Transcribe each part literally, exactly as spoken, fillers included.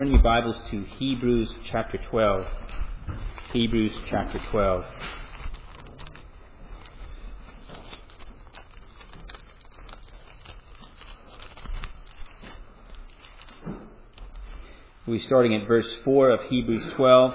Turn your Bibles to Hebrews chapter twelve. Hebrews chapter twelve. We're starting at verse four of Hebrews twelve.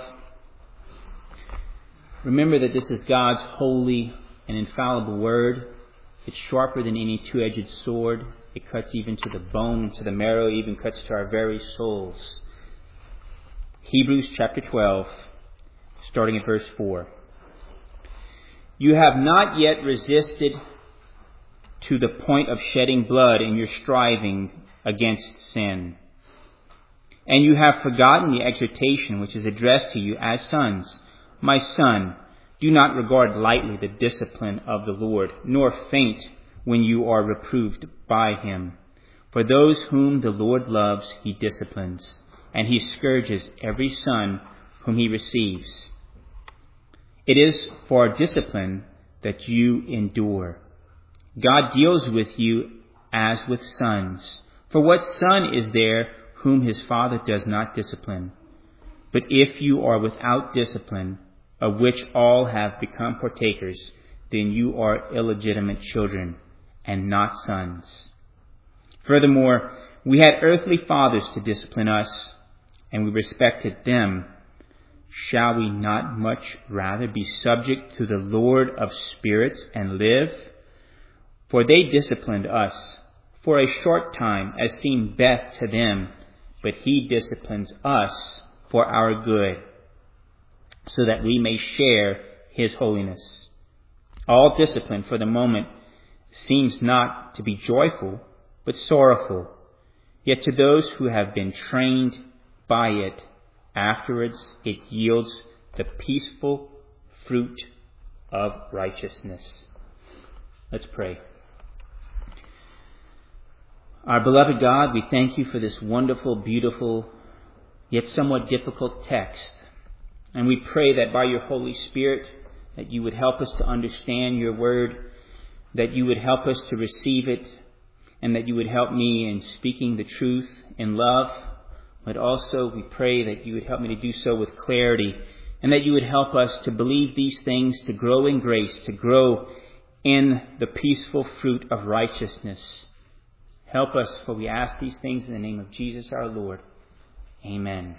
Remember that this is God's holy and infallible word. It's sharper than any two-edged sword. It cuts even to the bone, to the marrow, even cuts to our very souls. Hebrews chapter twelve, starting at verse four. You have not yet resisted to the point of shedding blood in your striving against sin. And you have forgotten the exhortation which is addressed to you as sons. My son, do not regard lightly the discipline of the Lord, nor faint when you are reproved by him. For those whom the Lord loves, he disciplines, and he scourges every son whom he receives. It is for discipline that you endure. God deals with you as with sons. For what son is there whom his father does not discipline? But if you are without discipline, of which all have become partakers, then you are illegitimate children and not sons. Furthermore, we had earthly fathers to discipline us, and we respected them. Shall we not much rather be subject to the Lord of spirits and live? For they disciplined us for a short time as seemed best to them, but he disciplines us for our good, so that we may share his holiness. All discipline for the moment seems not to be joyful, but sorrowful. Yet to those who have been trained by it, afterwards it yields the peaceful fruit of righteousness. Let's pray. Our beloved God, we thank you for this wonderful, beautiful, yet somewhat difficult text. And we pray that by your Holy Spirit, that you would help us to understand your word, that you would help us to receive it, and that you would help me in speaking the truth in love. But also we pray that you would help me to do so with clarity, and that you would help us to believe these things, to grow in grace, to grow in the peaceful fruit of righteousness. Help us, for we ask these things in the name of Jesus our Lord. Amen.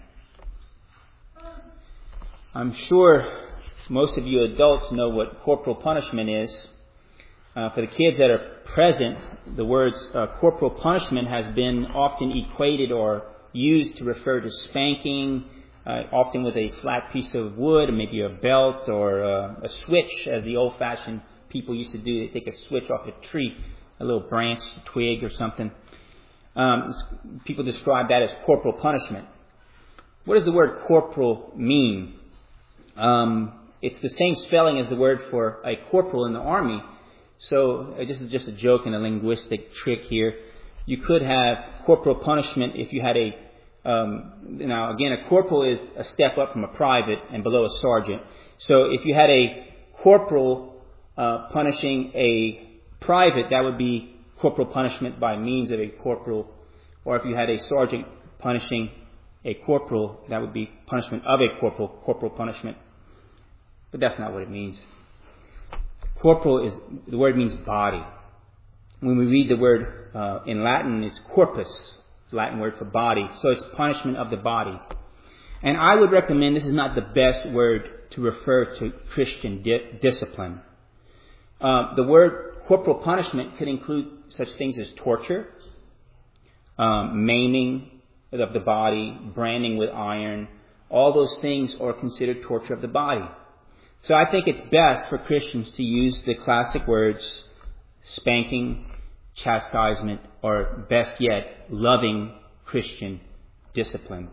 I'm sure most of you adults know what corporal punishment is. Uh, for the kids that are present, the words uh, corporal punishment has been often equated or used to refer to spanking, uh, often with a flat piece of wood, or maybe a belt or uh, a switch, as the old-fashioned people used to do. They take a switch off a tree, a little branch, a twig or something. Um, people describe that as corporal punishment. What does the word corporal mean? Um, it's the same spelling as the word for a corporal in the army. So uh, this is just a joke and a linguistic trick here. You could have corporal punishment if you had a, um, now again, a corporal is a step up from a private and below a sergeant. So if you had a corporal uh, punishing a private, that would be corporal punishment by means of a corporal. Or if you had a sergeant punishing a corporal, that would be punishment of a corporal, corporal punishment. But that's not what it means. Corporal is, the word means body. When we read the word uh, in Latin, it's corpus, it's the Latin word for body. So it's punishment of the body. And I would recommend, this is not the best word to refer to Christian di- discipline. Uh, the word corporal punishment could include such things as torture, um, maiming of the body, branding with iron. All those things are considered torture of the body. So I think it's best for Christians to use the classic words spanking, chastisement, or best yet, loving Christian discipline.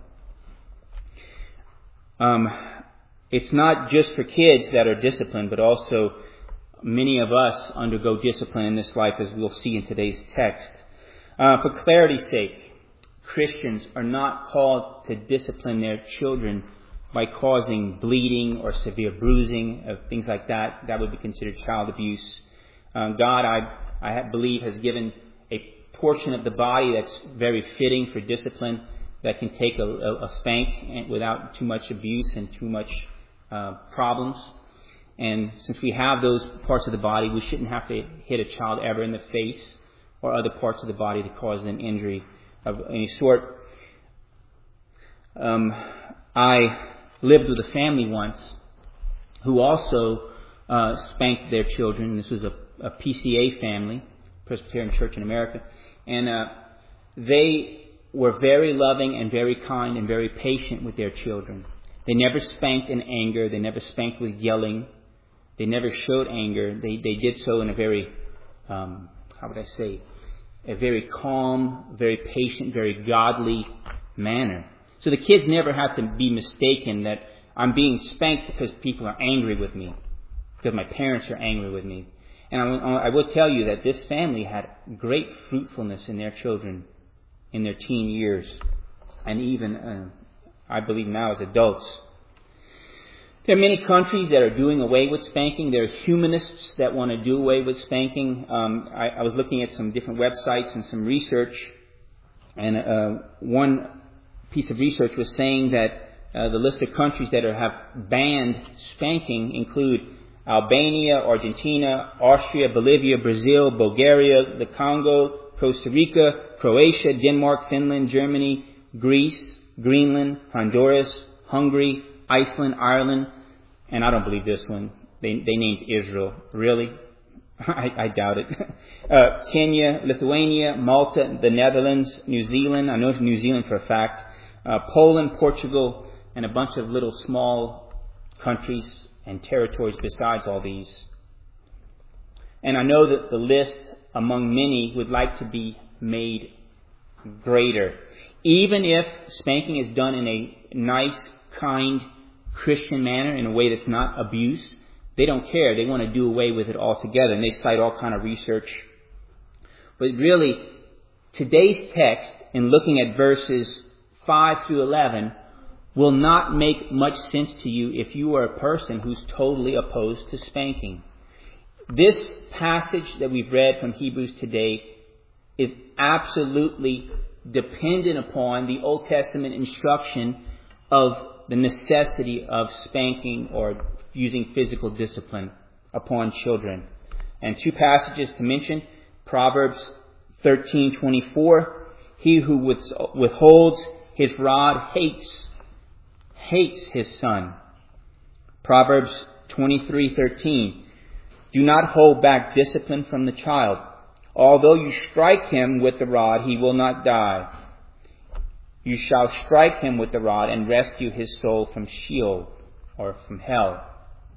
Um, it's not just for kids that are disciplined, but also many of us undergo discipline in this life, as we'll see in today's text. Uh, for clarity's sake, Christians are not called to discipline their children by causing bleeding or severe bruising, uh, things like that. That would be considered child abuse. Um, God, I, I believe, has given a portion of the body that's very fitting for discipline. that can take a, a, a spank without too much abuse and too much uh, problems. And since we have those parts of the body, we shouldn't have to hit a child ever in the face or other parts of the body to cause them injury of any sort. Um, I lived with a family once who also uh, spanked their children. This was a, a P C A family, Presbyterian Church in America. And uh, they were very loving and very kind and very patient with their children. They never spanked in anger. They never spanked with yelling. They never showed anger. They they did so in a very, um, how would I say, a very calm, very patient, very godly manner. So the kids never had to be mistaken that I'm being spanked because people are angry with me, because my parents are angry with me. And I, I will tell you that this family had great fruitfulness in their children in their teen years, and even, uh, I believe now as adults. There are many countries that are doing away with spanking. There are humanists that want to do away with spanking. Um, I, I was looking at some different websites and some research, and uh, one piece of research was saying that uh, the list of countries that are, have banned spanking include Albania, Argentina, Austria, Bolivia, Brazil, Bulgaria, the Congo, Costa Rica, Croatia, Denmark, Finland, Germany, Greece, Greenland, Honduras, Hungary, Iceland, Ireland, and I don't believe this one. They they named Israel. Really? I, I doubt it. Uh, Kenya, Lithuania, Malta, the Netherlands, New Zealand. I know New Zealand for a fact. Uh, Poland, Portugal, and a bunch of little small countries and territories besides all these. And I know that the list among many would like to be made greater. Even if spanking is done in a nice, kind, Christian manner, in a way that's not abuse, they don't care. They want to do away with it altogether. And they cite all kind of research. But really, today's text, in looking at verses five through eleven, will not make much sense to you if you are a person who's totally opposed to spanking. This passage that we've read from Hebrews today is absolutely dependent upon the Old Testament instruction of the necessity of spanking or using physical discipline upon children. And two passages to mention: Proverbs thirteen twenty-four, he who withholds his rod hates hates his son. Proverbs twenty-three thirteen, do not hold back discipline from the child. Although you strike him with the rod, he will not die. You shall strike him with the rod and rescue his soul from Sheol, or from hell.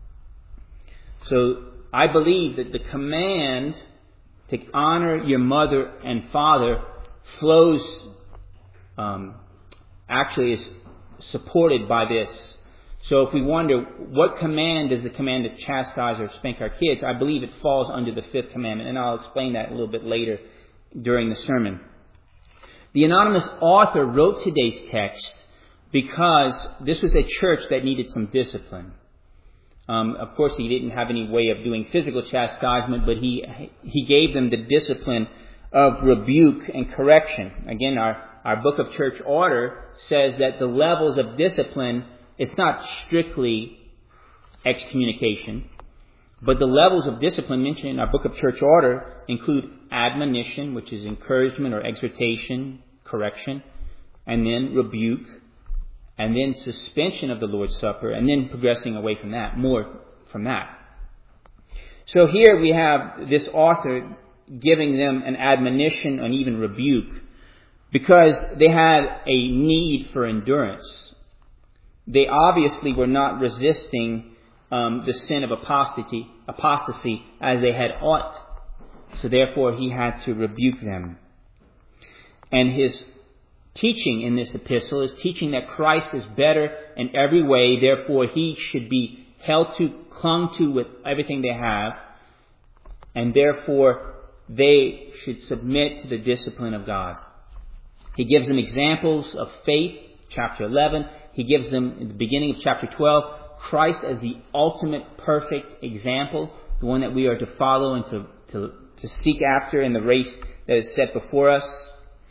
So I believe that the command to honor your mother and father flows, um, actually is supported by this. So if we wonder, what command is the command to chastise or spank our kids? I believe it falls under the fifth commandment, and I'll explain that a little bit later during the sermon. The anonymous author wrote today's text because this was a church that needed some discipline. Um, of course, he didn't have any way of doing physical chastisement, but he he gave them the discipline of rebuke and correction. Again, our, our book of church order says that the levels of discipline, it's not strictly excommunication, but the levels of discipline mentioned in our book of church order include admonition, which is encouragement or exhortation, correction, and then rebuke, and then suspension of the Lord's Supper, and then progressing away from that, more from that. So here we have this author giving them an admonition and even rebuke because they had a need for endurance. They obviously were not resisting um, the sin of apostasy, apostasy as they had ought. So therefore he had to rebuke them. And his teaching in this epistle is teaching that Christ is better in every way. Therefore he should be held to, clung to with everything they have. And therefore they should submit to the discipline of God. He gives them examples of faith, chapter eleven. He gives them, in the beginning of chapter twelve, Christ as the ultimate perfect example, the one that we are to follow and to, to, to seek after in the race that is set before us.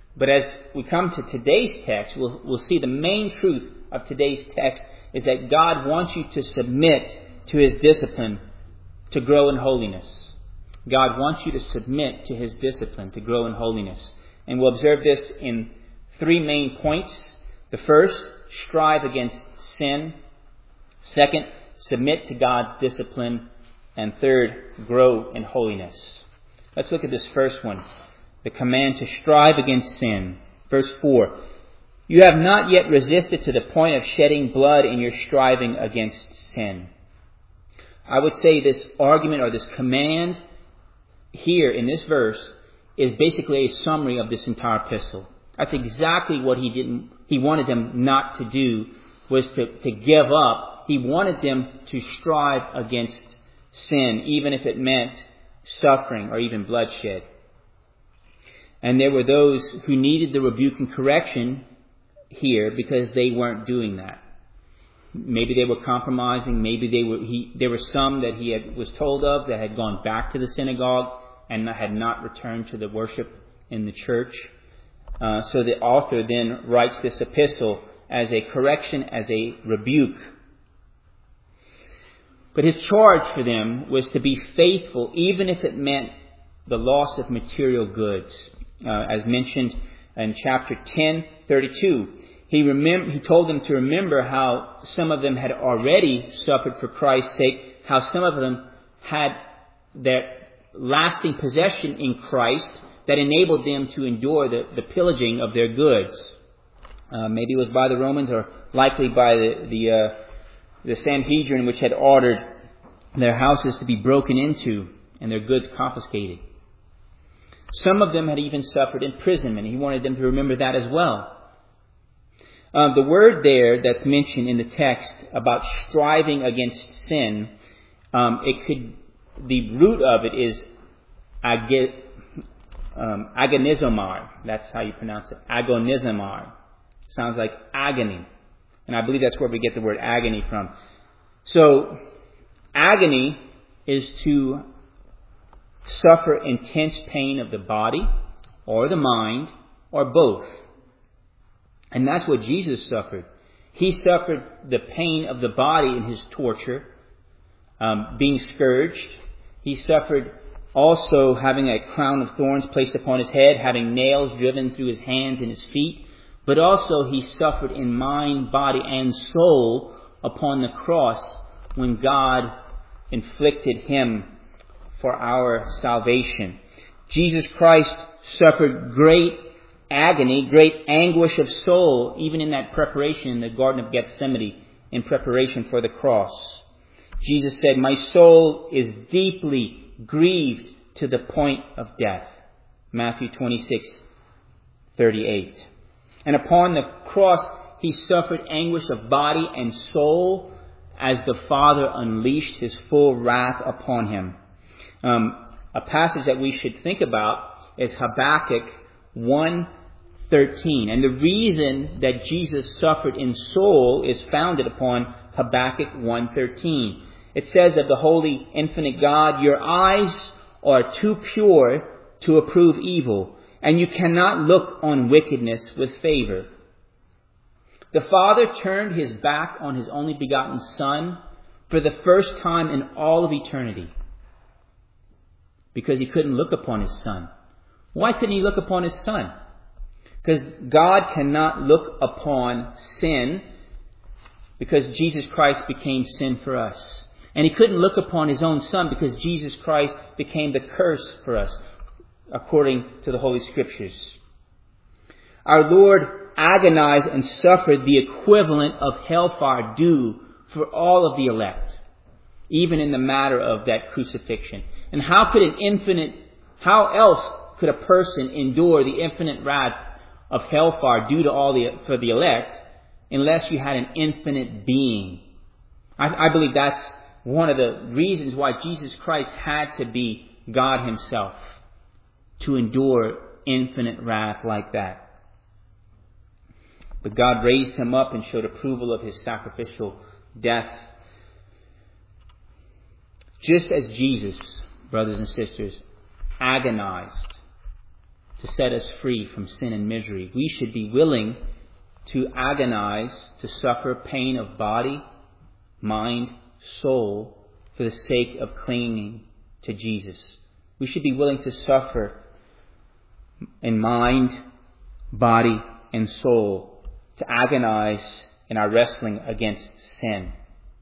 But as we come to today's text, we'll, we'll see the main truth of today's text is that God wants you to submit to His discipline to grow in holiness. God wants you to submit to His discipline to grow in holiness. And we'll observe this in three main points. The first, strive against sin. Second, submit to God's discipline. And third, grow in holiness. Let's look at this first one. The command to strive against sin. Verse four. You have not yet resisted to the point of shedding blood in your striving against sin. I would say this argument or this command here in this verse is basically a summary of this entire epistle. That's exactly what he didn't, he wanted them not to do, was to, to give up. He wanted them to strive against sin, even if it meant suffering or even bloodshed. And there were those who needed the rebuke and correction here because they weren't doing that. Maybe they were compromising. Maybe they were. He, there were some that he had, was told of that had gone back to the synagogue and had not returned to the worship in the church. Uh, so the author then writes this epistle as a correction, as a rebuke. But his charge for them was to be faithful, even if it meant the loss of material goods. Uh, as mentioned in chapter ten, thirty-two, he, remem- he told them to remember how some of them had already suffered for Christ's sake, how some of them had their lasting possession in Christ that enabled them to endure the, the pillaging of their goods. Uh, maybe it was by the Romans or likely by the the, uh, the Sanhedrin, which had ordered their houses to be broken into and their goods confiscated. Some of them had even suffered imprisonment. He wanted them to remember that as well. Uh, the word there that's mentioned in the text about striving against sin, um, it could, the root of it is ag- um, agonizomai. That's how you pronounce it. Agonizomai. Sounds like agony. And I believe that's where we get the word agony from. So, agony is to suffer intense pain of the body or the mind or both. And that's what Jesus suffered. He suffered the pain of the body in his torture, um, being scourged. He suffered also having a crown of thorns placed upon his head, having nails driven through his hands and his feet. But also he suffered in mind, body, and soul upon the cross when God inflicted him for our salvation. Jesus Christ suffered great agony, great anguish of soul, even in that preparation in the Garden of Gethsemane, in preparation for the cross. Jesus said, "My soul is deeply grieved to the point of death." Matthew twenty-six, thirty-eight. And upon the cross, he suffered anguish of body and soul as the Father unleashed his full wrath upon him. Um, a passage that we should think about is Habakkuk one thirteen. And the reason that Jesus suffered in soul is founded upon Habakkuk one thirteen. It says of the holy, infinite God, "Your eyes are too pure to approve evil, and you cannot look on wickedness with favor." The Father turned his back on his only begotten Son for the first time in all of eternity, because he couldn't look upon his Son. Why couldn't he look upon his Son? Because God cannot look upon sin, because Jesus Christ became sin for us. And he couldn't look upon his own Son because Jesus Christ became the curse for us, according to the Holy Scriptures. Our Lord agonized and suffered the equivalent of hellfire due for all of the elect, even in the matter of that crucifixion. And how could an infinite, how else could a person endure the infinite wrath of hellfire due to all the, for the elect, unless you had an infinite being? I, I believe that's one of the reasons why Jesus Christ had to be God himself, to endure infinite wrath like that. But God raised him up and showed approval of his sacrificial death. Just as Jesus, brothers and sisters, agonized to set us free from sin and misery. We should be willing to agonize, to suffer pain of body, mind, soul, for the sake of clinging to Jesus. We should be willing to suffer in mind, body, and soul, to agonize in our wrestling against sin.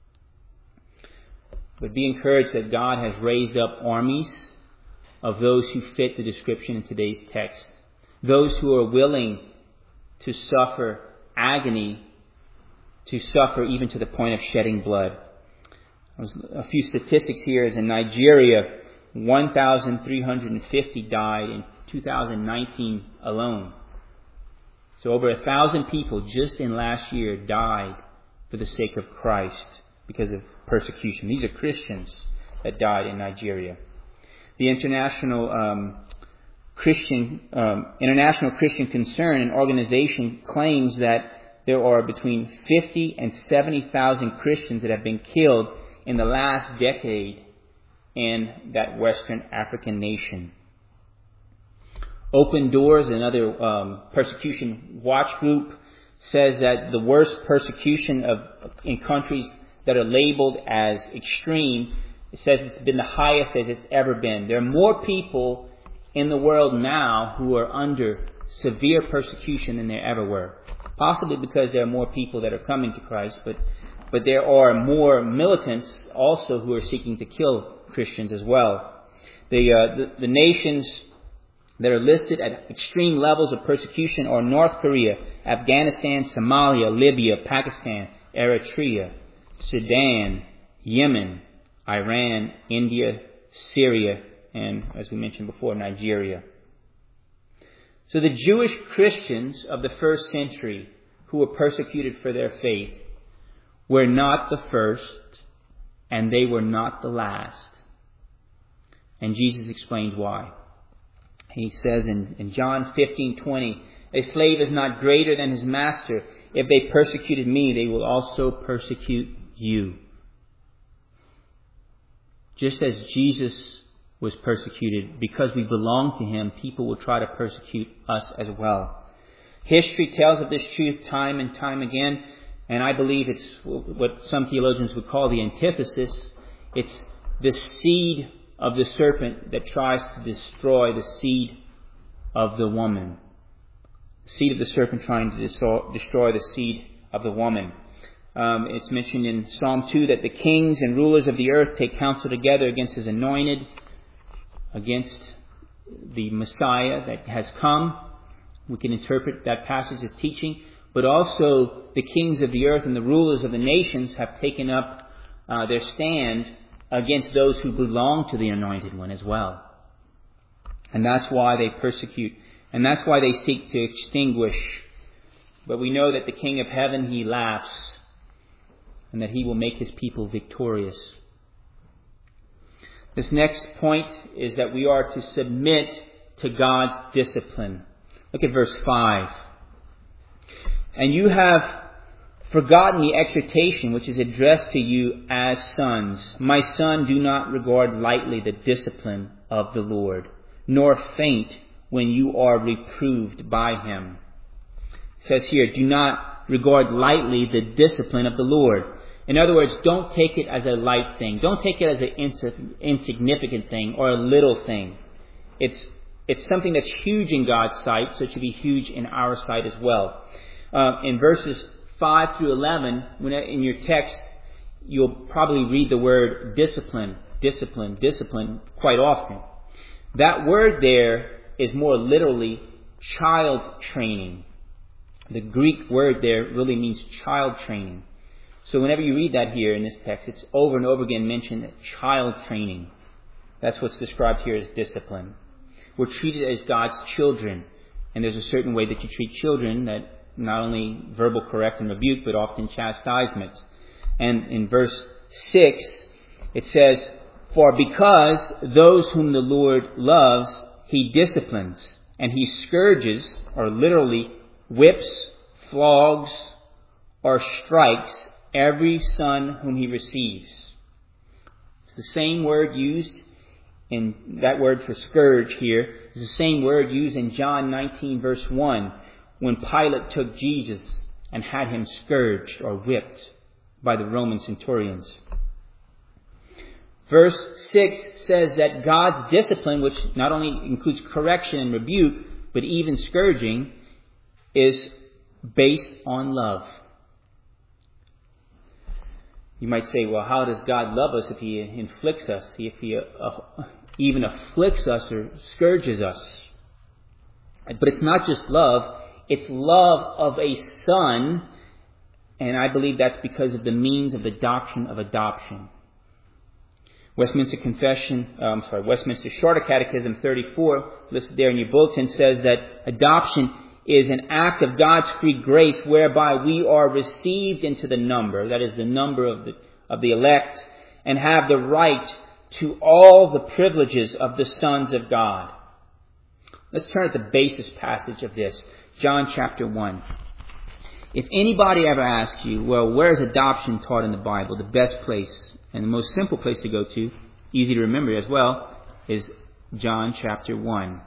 But be encouraged that God has raised up armies of those who fit the description in today's text. Those who are willing to suffer agony, to suffer even to the point of shedding blood. A few statistics here is in Nigeria, one thousand three hundred fifty died in two thousand nineteen alone. So over a thousand people just in last year died for the sake of Christ because of persecution. These are Christians that died in Nigeria. The International um, Christian um, International Christian Concern and Organization claims that there are between fifty and seventy thousand Christians that have been killed in the last decade in that Western African nation. Open Doors, another um, persecution watch group, says that the worst persecution of in countries that are labeled as extreme, it says it's been the highest as it's ever been. There are more people in the world now who are under severe persecution than there ever were. Possibly because there are more people that are coming to Christ, but but there are more militants also who are seeking to kill Christians as well. The, uh, the, the nations that are listed at extreme levels of persecution are North Korea, Afghanistan, Somalia, Libya, Pakistan, Eritrea, Sudan, Yemen, Iran, India, Syria, and, as we mentioned before, Nigeria. So the Jewish Christians of the first century who were persecuted for their faith were not the first, and they were not the last. And Jesus explains why. He says in, in John fifteen twenty, a slave is not greater than his master. If they persecuted me, they will also persecute you. Just as Jesus was persecuted, because we belong to him, people will try to persecute us as well. History tells of this truth time and time again, and I believe it's what some theologians would call the antithesis. It's the seed of the serpent that tries to destroy the seed of the woman. The seed of the serpent trying to destroy the seed of the woman. Um, it's mentioned in Psalm two that the kings and rulers of the earth take counsel together against his anointed, against the Messiah that has come. We can interpret that passage as teaching. But also the kings of the earth and the rulers of the nations have taken up uh, their stand against those who belong to the Anointed One as well. And that's why they persecute. And that's why they seek to extinguish. But we know that the King of Heaven, he laughs. And that he will make his people victorious. This next point is that we are to submit to God's discipline. Look at verse five. And you have forgotten the exhortation which is addressed to you as sons. My son, do not regard lightly the discipline of the Lord, nor faint when you are reproved by him. It says here, do not regard lightly the discipline of the Lord. In other words, don't take it as a light thing. Don't take it as an insignificant thing or a little thing. It's, it's something that's huge in God's sight, so it should be huge in our sight as well. Uh, in verses five through eleven, when in your text, you'll probably read the word discipline, discipline, discipline quite often. That word there is more literally child training. The Greek word there really means child training. So whenever you read that here in this text, it's over and over again mentioned that child training. That's what's described here as discipline. We're treated as God's children, and there's a certain way that you treat children, that not only verbal correct and rebuke, but often chastisement. And in verse six, it says, for because those whom the Lord loves, he disciplines, and he scourges, or literally whips, flogs, or strikes every son whom he receives. It's the same word used And that word for scourge here is the same word used in John nineteen verse one when Pilate took Jesus and had him scourged or whipped by the Roman centurions. Verse six says that God's discipline, which not only includes correction and rebuke, but even scourging, is based on love. You might say, well, how does God love us if He inflicts us, if He uh, even afflicts us or scourges us? But it's not just love, it's love of a son, and I believe that's because of the means of the doctrine of adoption. Westminster Confession, uh, I'm sorry, Westminster Shorter Catechism thirty-four, listed there in your bulletin, says that adoption is an act of God's free grace whereby we are received into the number, that is the number of the of the elect, and have the right to all the privileges of the sons of God. Let's turn to the basis passage of this, John chapter one. If anybody ever asks you, well, where is adoption taught in the Bible? The best place and the most simple place to go to, easy to remember as well, is John chapter one.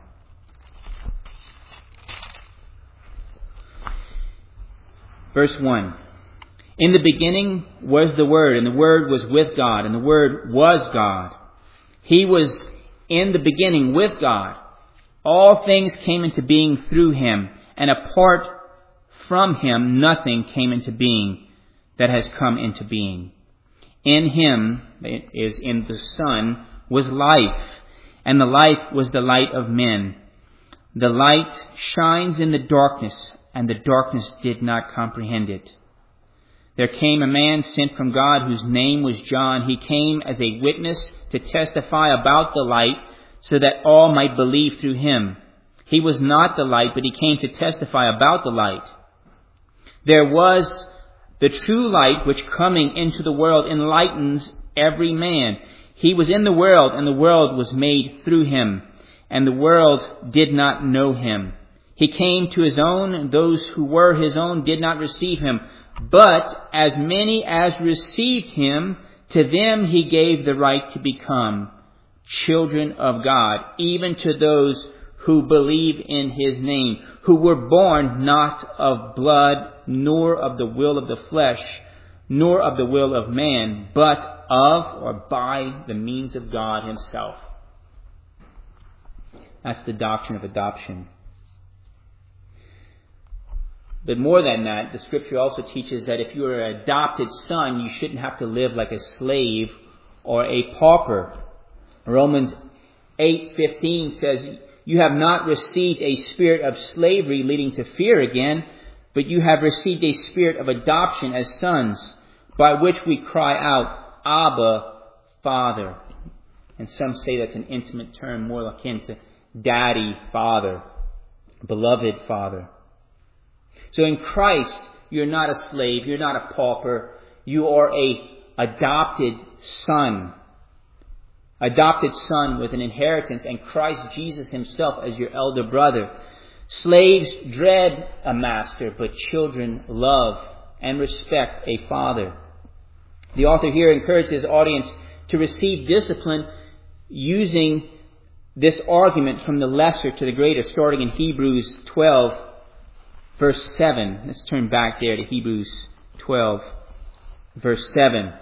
Verse one. In the beginning was the Word, and the Word was with God, and the Word was God. He was in the beginning with God. All things came into being through Him, and apart from Him nothing came into being that has come into being. In Him, it is in the Son, was life, and the life was the light of men. The light shines in the darkness, and the darkness did not comprehend it. There came a man sent from God whose name was John. He came as a witness to testify about the light, so that all might believe through him. He was not the light, but he came to testify about the light. There was the true light, which coming into the world enlightens every man. He was in the world, and the world was made through him, and the world did not know him. He came to his own, and those who were his own did not receive him. But as many as received him, to them he gave the right to become children of God, even to those who believe in his name, who were born not of blood, nor of the will of the flesh, nor of the will of man, but of or by the means of God himself. That's the doctrine of adoption. But more than that, the Scripture also teaches that if you are an adopted son, you shouldn't have to live like a slave or a pauper. Romans eight fifteen says, you have not received a spirit of slavery leading to fear again, but you have received a spirit of adoption as sons, by which we cry out, Abba, Father. And some say that's an intimate term more akin to daddy, father, beloved father. So in Christ, you're not a slave, you're not a pauper, you are a adopted son. Adopted son with an inheritance, and Christ Jesus himself as your elder brother. Slaves dread a master, but children love and respect a father. The author here encourages his audience to receive discipline using this argument from the lesser to the greater, starting in Hebrews twelve, verse seven. Let's turn back there to Hebrews twelve, verse seven.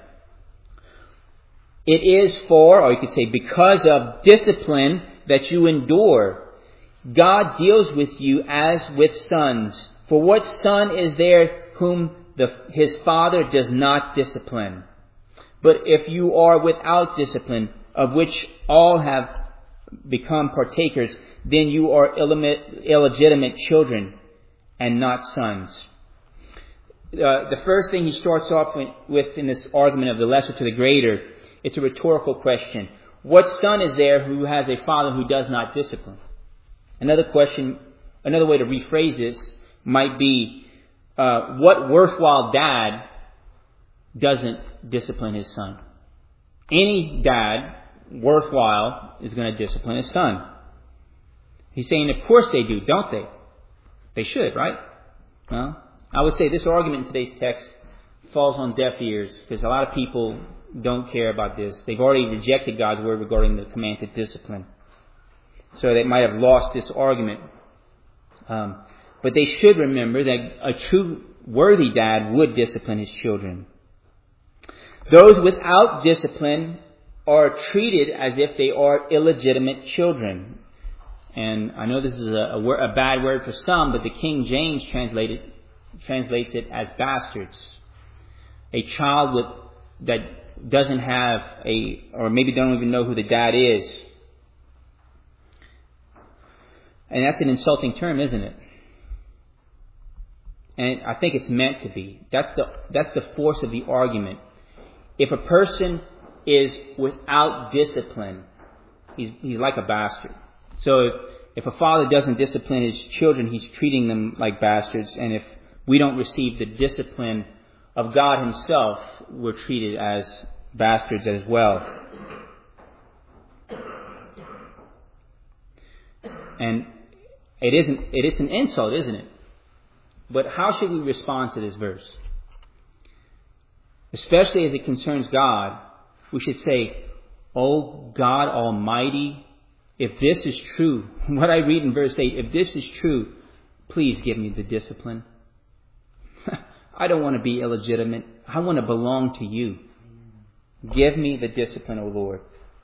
It is for, or you could say because of discipline that you endure. God deals with you as with sons. For what son is there whom the, his father does not discipline? But if you are without discipline, of which all have become partakers, then you are illegitimate children and not sons. Uh, the first thing he starts off with in this argument of the lesser to the greater, it's a rhetorical question. What son is there who has a father who does not discipline? Another question, another way to rephrase this might be, uh, what worthwhile dad doesn't discipline his son? Any dad worthwhile is going to discipline his son. He's saying, of course they do, don't they? They should, right? Well, I would say this argument in today's text falls on deaf ears because a lot of people don't care about this. They've already rejected God's word regarding the command to discipline. So they might have lost this argument. Um, but they should remember that a true worthy dad would discipline his children. Those without discipline are treated as if they are illegitimate children. And I know this is a, a, word, a bad word for some, but the King James translated, translates it as bastards. A child with that doesn't have a, or maybe don't even know who the dad is. And that's an insulting term, isn't it? And I think it's meant to be. That's the that's the force of the argument. If a person is without discipline, he's he's like a bastard. So if, if a father doesn't discipline his children, he's treating them like bastards. And if we don't receive the discipline of God himself, we're treated as bastards as well. And it isn't it is an insult, isn't it? But how should we respond to this verse? Especially as it concerns God, we should say, "Oh God Almighty, if this is true," what I read in verse eight, if this is true, please give me the discipline. I don't want to be illegitimate. I want to belong to you. Give me the discipline, O Lord.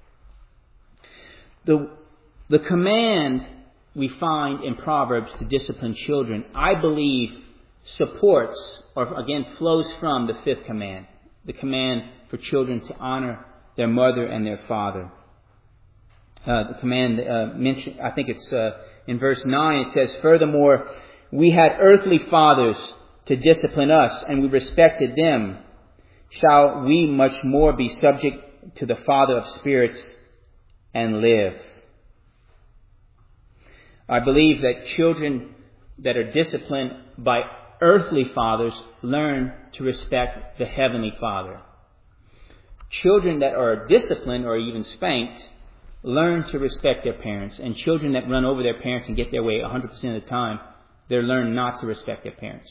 The, the command we find in Proverbs to discipline children, I believe, supports, or again, flows from the fifth command. The command for children to honor their mother and their father. Uh, the command uh, mentioned, I think it's uh, in verse nine, it says, "Furthermore, we had earthly fathers to discipline us, and we respected them. Shall we much more be subject to the Father of spirits and live?" I believe that children that are disciplined by earthly fathers learn to respect the Heavenly Father. Children that are disciplined or even spanked learn to respect their parents. And children that run over their parents and get their way one hundred percent of the time, they learn not to respect their parents.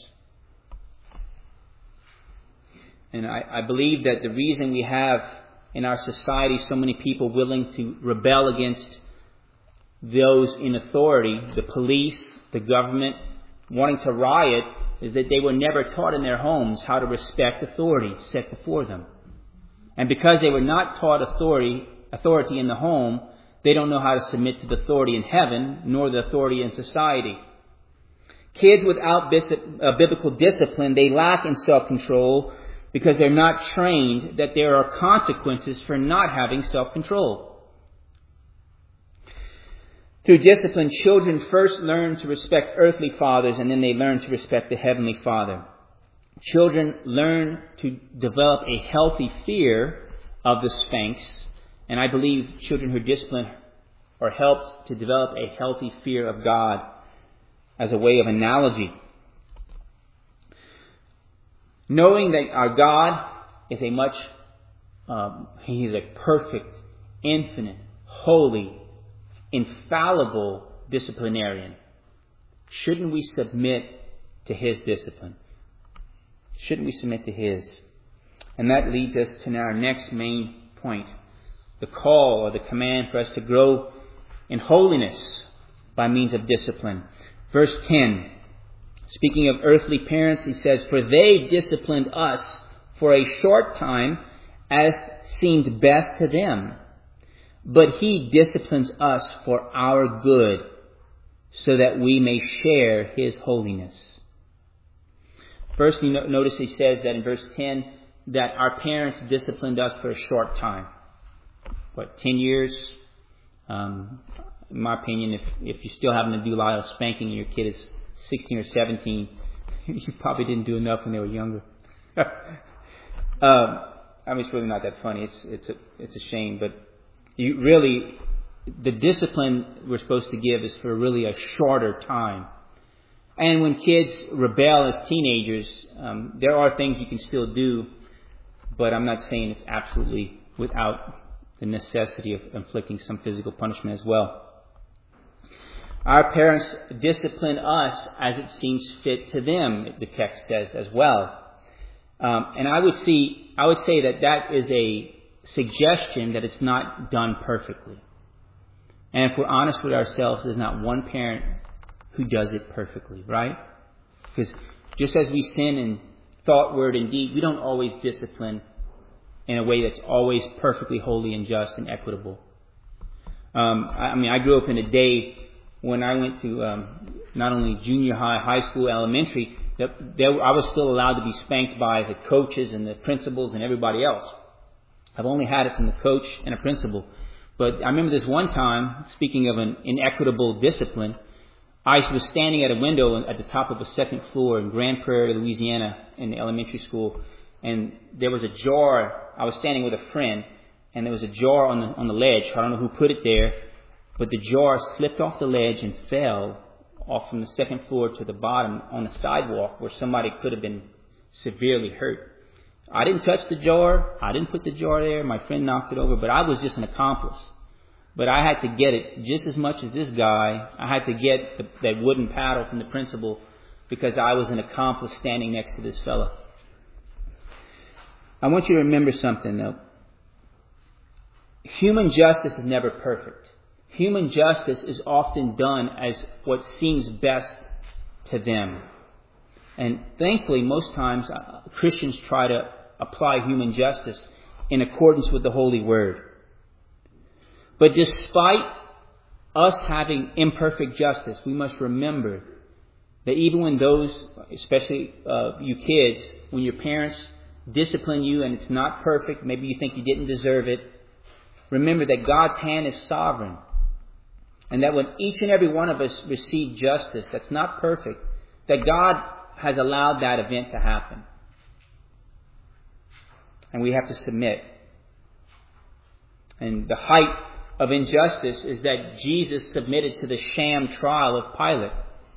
And I, I believe that the reason we have in our society so many people willing to rebel against those in authority, the police, the government, wanting to riot, is that they were never taught in their homes how to respect authority set before them. And because they were not taught authority, authority in the home, they don't know how to submit to the authority in heaven, nor the authority in society. Kids without biblical discipline, they lack in self-control because they're not trained that there are consequences for not having self-control. Through discipline, children first learn to respect earthly fathers, and then they learn to respect the Heavenly Father. Children learn to develop a healthy fear of the spanks, and I believe children who are disciplined are helped to develop a healthy fear of God as a way of analogy. Knowing that our God is a much, um, He is a perfect, infinite, holy, infallible disciplinarian. Shouldn't we submit to His discipline? Shouldn't we submit to His? And that leads us to our next main point. The call or the command for us to grow in holiness by means of discipline. Verse ten. Speaking of earthly parents, he says, "For they disciplined us for a short time as seemed best to them. But He disciplines us for our good, so that we may share His holiness." First, you notice he says that in verse ten, that our parents disciplined us for a short time. What, ten years? Um, in my opinion, if, if you're still having to do a lot of spanking and your kid is sixteen or seventeen, you probably didn't do enough when they were younger. um, I mean, it's really not that funny. It's, it's, a, it's a shame, but You really, the discipline we're supposed to give is for really a shorter time. And when kids rebel as teenagers, um, there are things you can still do, but I'm not saying it's absolutely without the necessity of inflicting some physical punishment as well. Our parents discipline us as it seems fit to them, the text says as well. Um, and I would see I would say that that is a suggestion that it's not done perfectly. And if we're honest with ourselves, there's not one parent who does it perfectly, right? Because just as we sin in thought, word, and deed, we don't always discipline in a way that's always perfectly holy and just and equitable. Um, I, I mean, I grew up in a day when I went to um, not only junior high, high school, elementary, that there, I was still allowed to be spanked by the coaches and the principals and everybody else. I've only had it from the coach and a principal. But I remember this one time, speaking of an inequitable discipline, I was standing at a window at the top of a second floor in Grand Prairie, Louisiana, in the elementary school, and there was a jar. I was standing with a friend, and there was a jar on the on the ledge. I don't know who put it there, but the jar slipped off the ledge and fell off from the second floor to the bottom on the sidewalk where somebody could have been severely hurt. I didn't touch the jar. I didn't put the jar there. My friend knocked it over, but I was just an accomplice. But I had to get it just as much as this guy. I had to get the, that wooden paddle from the principal because I was an accomplice standing next to this fella. I want you to remember something, though. Human justice is never perfect. Human justice is often done as what seems best to them. And thankfully, most times, uh, Christians try to apply human justice in accordance with the Holy Word. But despite us having imperfect justice, we must remember that even when those, especially uh, you kids, when your parents discipline you and it's not perfect, maybe you think you didn't deserve it, remember that God's hand is sovereign. And that when each and every one of us receive justice that's not perfect, that God has allowed that event to happen. And we have to submit. And the height of injustice is that Jesus submitted to the sham trial of Pilate.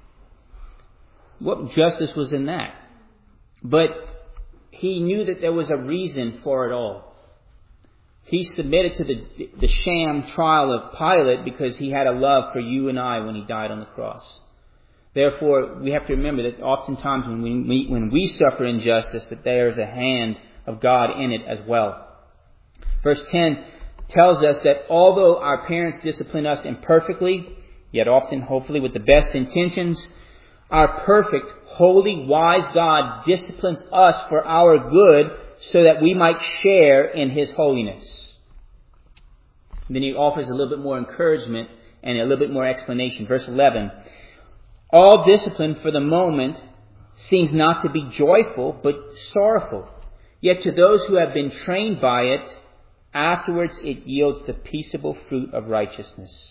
What justice was in that? But he knew that there was a reason for it all. He submitted to the, the sham trial of Pilate because he had a love for you and I when he died on the cross. Therefore, we have to remember that oftentimes when we, when we suffer injustice, that there is a hand of God in it as well. Verse ten tells us that although our parents discipline us imperfectly, yet often, hopefully, with the best intentions, our perfect, holy, wise God disciplines us for our good so that we might share in His holiness. And then he offers a little bit more encouragement and a little bit more explanation. Verse eleven. All discipline for the moment seems not to be joyful, but sorrowful. Yet to those who have been trained by it, afterwards it yields the peaceable fruit of righteousness.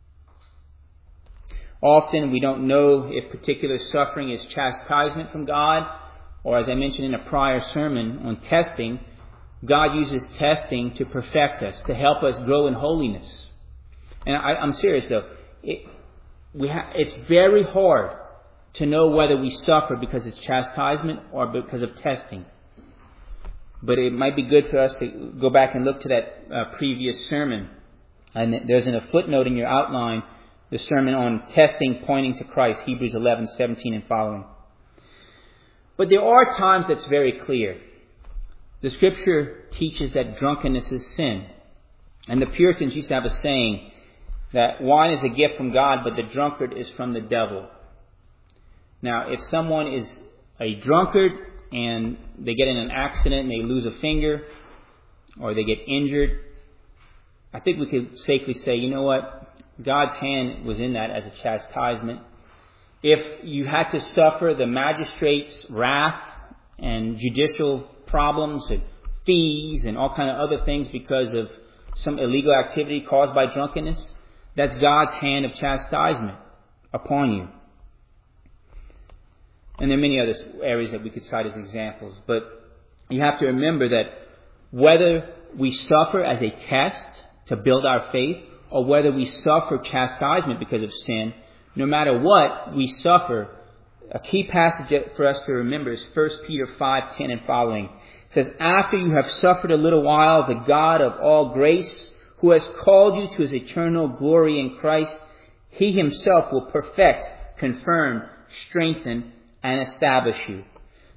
Often we don't know if particular suffering is chastisement from God, or as I mentioned in a prior sermon on testing, God uses testing to perfect us, to help us grow in holiness. And I, I'm serious though. It, we ha- it's very hard to know whether we suffer because it's chastisement or because of testing. But it might be good for us to go back and look to that uh, previous sermon. And there's in a footnote in your outline the sermon on testing pointing to Christ, Hebrews eleven, seventeen and following. But there are times that's very clear. The Scripture teaches that drunkenness is sin. And the Puritans used to have a saying that wine is a gift from God, but the drunkard is from the devil. Now, if someone is a drunkard and they get in an accident and they lose a finger or they get injured, I think we could safely say, you know what? God's hand was in that as a chastisement. If you had to suffer the magistrate's wrath and judicial problems and fees and all kind of other things because of some illegal activity caused by drunkenness, that's God's hand of chastisement upon you. And there are many other areas that we could cite as examples. But you have to remember that whether we suffer as a test to build our faith or whether we suffer chastisement because of sin, no matter what we suffer, a key passage for us to remember is First Peter five, ten and following. It says, after you have suffered a little while, the God of all grace, who has called you to His eternal glory in Christ, He Himself will perfect, confirm, strengthen, and establish you.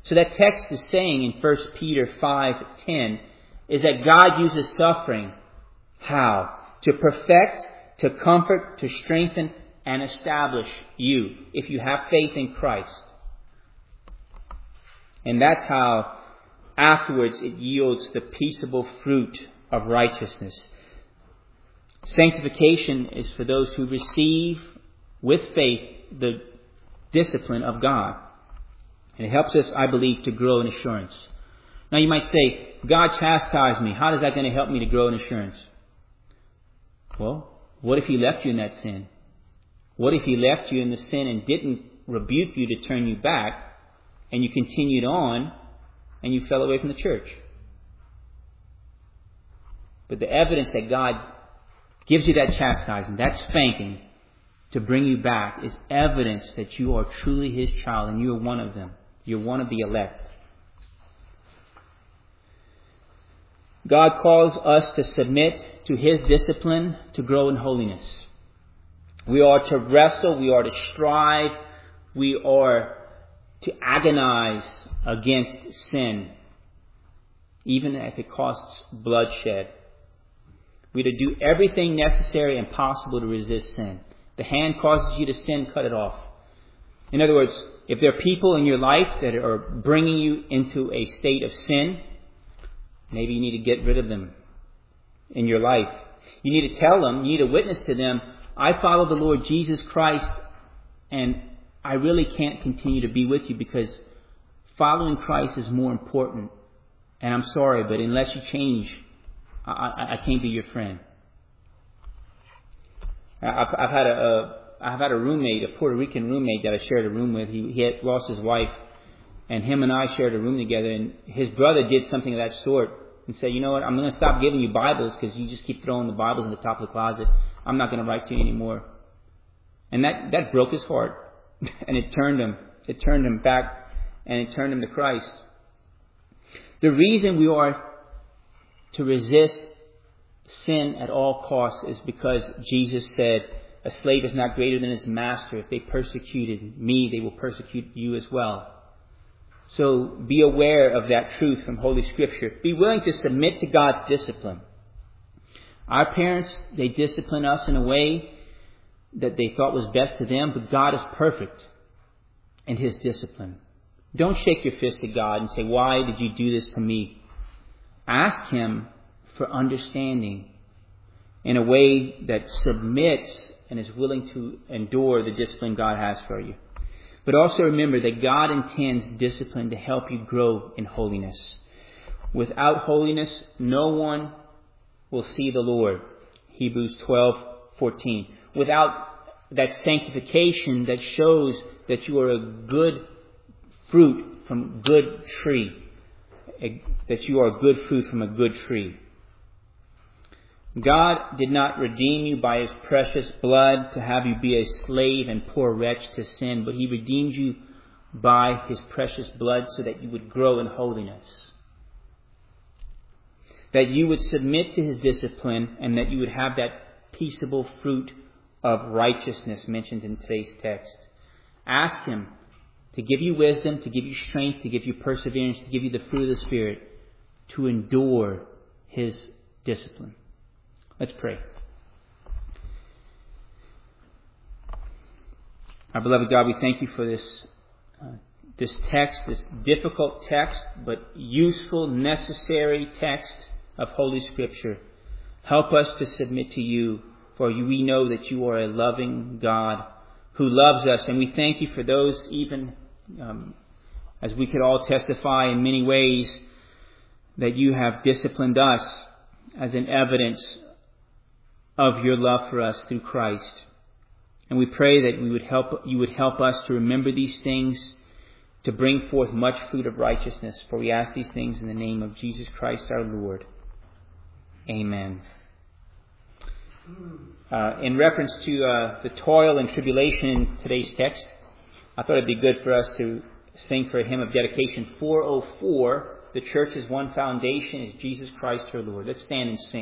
So that text is saying in First Peter five ten is that God uses suffering. How? To perfect, to comfort, to strengthen, and establish you if you have faith in Christ. And that's how afterwards it yields the peaceable fruit of righteousness. Sanctification is for those who receive with faith the discipline of God. And it helps us, I believe, to grow in assurance. Now you might say, God chastised me. How is that going to help me to grow in assurance? Well, what if He left you in that sin? What if He left you in the sin and didn't rebuke you to turn you back, and you continued on and you fell away from the church? But the evidence that God gives you that chastising, that spanking, to bring you back is evidence that you are truly His child and you are one of them. You're one of the elect. God calls us to submit to His discipline to grow in holiness. We are to wrestle. We are to strive. We are to agonize against sin, even if it costs bloodshed. We're to do everything necessary and possible to resist sin. The hand causes you to sin, cut it off. In other words, if there are people in your life that are bringing you into a state of sin, maybe you need to get rid of them in your life. You need to tell them, you need to witness to them, I follow the Lord Jesus Christ, and I really can't continue to be with you because following Christ is more important. And I'm sorry, but unless you change, I, I, I can't be your friend. I've, I've had a, a I've had a roommate, a Puerto Rican roommate that I shared a room with. He, he had lost his wife, and him and I shared a room together. And his brother did something of that sort and said, "You know what? I'm going to stop giving you Bibles because you just keep throwing the Bibles in the top of the closet. I'm not going to write to you anymore." And that that broke his heart, and it turned him. It turned him back, and it turned him to Christ. The reason we are to resist sin at all costs is because Jesus said, a slave is not greater than his master. If they persecuted me, they will persecute you as well. So be aware of that truth from Holy Scripture. Be willing to submit to God's discipline. Our parents, they discipline us in a way that they thought was best to them, but God is perfect in His discipline. Don't shake your fist at God and say, why did you do this to me? Ask Him for understanding in a way that submits and is willing to endure the discipline God has for you. But also remember that God intends discipline to help you grow in holiness. Without holiness, no one will see the Lord. Hebrews twelve fourteen. Without that sanctification that shows that you are a good fruit from a good tree. A, that you are good fruit from a good tree. God did not redeem you by His precious blood to have you be a slave and poor wretch to sin, but He redeemed you by His precious blood so that you would grow in holiness. That you would submit to His discipline and that you would have that peaceable fruit of righteousness mentioned in today's text. Ask Him to give you wisdom, to give you strength, to give you perseverance, to give you the fruit of the Spirit, to endure His discipline. Let's pray. Our beloved God, we thank You for this uh, this text, this difficult text, but useful, necessary text of Holy Scripture. Help us to submit to You, for we know that You are a loving God who loves us. And we thank You for those, even um, as we could all testify in many ways, that You have disciplined us as an evidence of Your love for us through Christ. And we pray that we would help, You would help us to remember these things, to bring forth much fruit of righteousness. For we ask these things in the name of Jesus Christ our Lord. Amen. Uh, in reference to uh, the toil and tribulation in today's text, I thought it'd be good for us to sing for a hymn of dedication four oh four. The church's one foundation is Jesus Christ her Lord. Let's stand and sing.